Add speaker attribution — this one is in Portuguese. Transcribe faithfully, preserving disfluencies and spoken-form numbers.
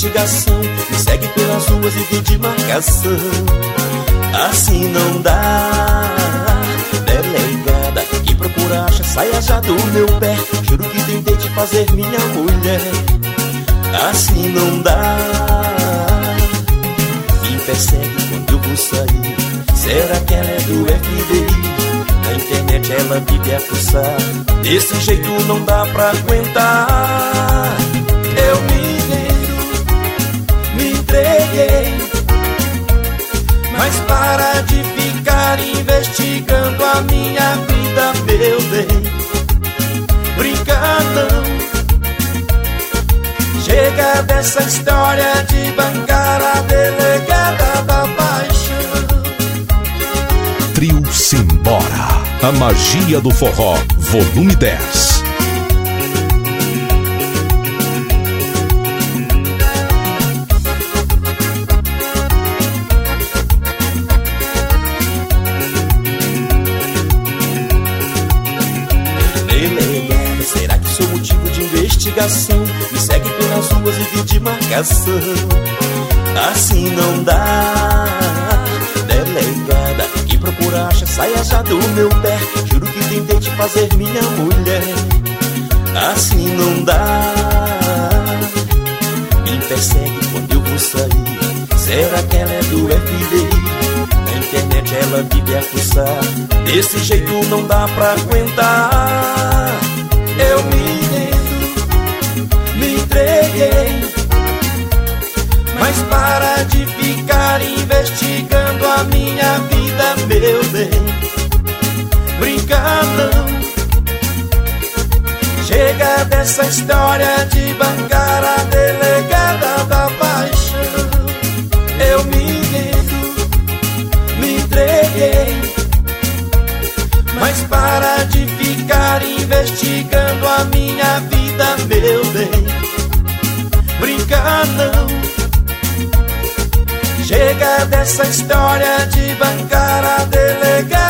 Speaker 1: investigação, me segue pelas ruas e vem de marcação. Assim não dá, delegada, quem procura acha, saia já do meu pé. Juro que tentei te fazer minha mulher. Assim não dá, me persegue quando eu vou sair. Será que ela é do F B I? Na internet ela vive a fuçar. Desse jeito não dá pra aguentar. Eu me rendo, me entreguei, mas para de ficar investigando a minha vida, meu bem. Brincar não, chega dessa história de bancar a delegada da paixão.
Speaker 2: Trio Simbora, a magia do forró, volume dez.
Speaker 1: Delegada, será que sou motivo de investigação? Me segue pelas ruas e vem de marcação. Assim não dá, delegada, quem procura acha, saia já do meu pé. Juro que tentei te fazer minha mulher. Assim não dá, me persegue quando eu vou sair. Será que ela é do F B I? Na internet ela vive a fuçar. Desse jeito não dá pra aguentar. Eu me rendo, me entreguei, mas para de ficar investigando a minha vida, meu bem. Brincar não, chega dessa história de bancar a delegada da paixão. Eu me rendo, me entreguei, mas para de ficar investigando a minha vida, meu bem. Brincar não, chega dessa história de bancar a delegada